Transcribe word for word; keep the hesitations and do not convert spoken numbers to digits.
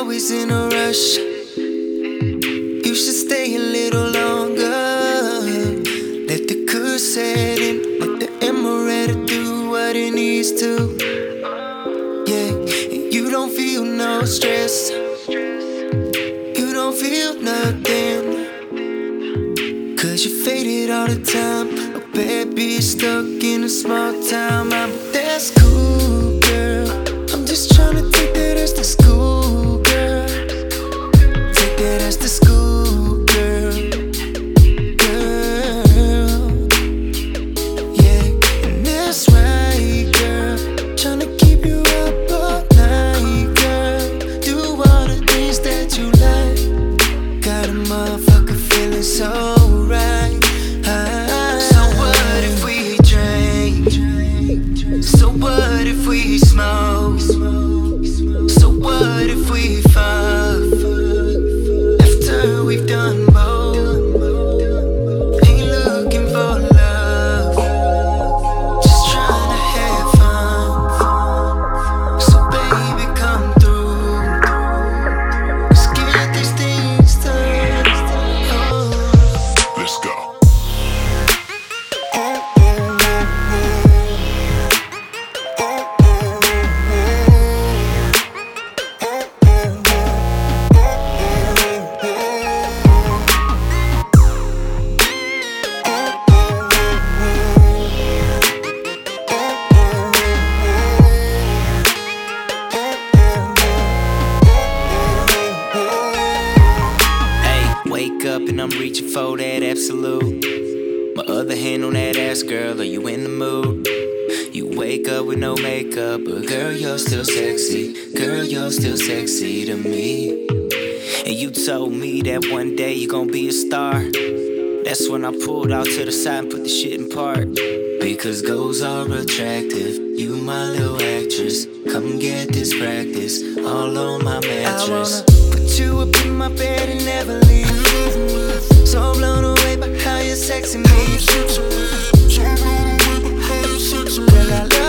always in a rush. You should stay a little longer. Let the good set in, let the amaretto do what it needs to. Yeah, and you don't feel no stress. You don't feel nothing, cause you faded all the time. A bad bitch stuck in a small town. I'm that's cool, girl. I'm just tryna take that as the school, girl. Take that as the school, girl. Girl, yeah, and that's right, girl. Tryna keep you up all night, girl. Do all the things that you like. Got a motherfucker feeling so right. So what if we drink? So what if we smoke? So what if we fuck? After we've done both, ain't looking for love, just trying to have fun. So baby, come through. Let's get these things done. Oh. Let's go. Wake up and I'm reaching for that absolute. My other hand on that ass, girl, are you in the mood? You wake up with no makeup, but girl, you're still sexy. Girl, you're still sexy to me. And you told me that one day you're gonna be a star. That's when I pulled out to the side and put the shit in park. Because goals are attractive, you my little actress. Come get this practice, all on my mattress. I wanna put you up in my bed and never leave. So blown away by how you're sexing me. Girl, I love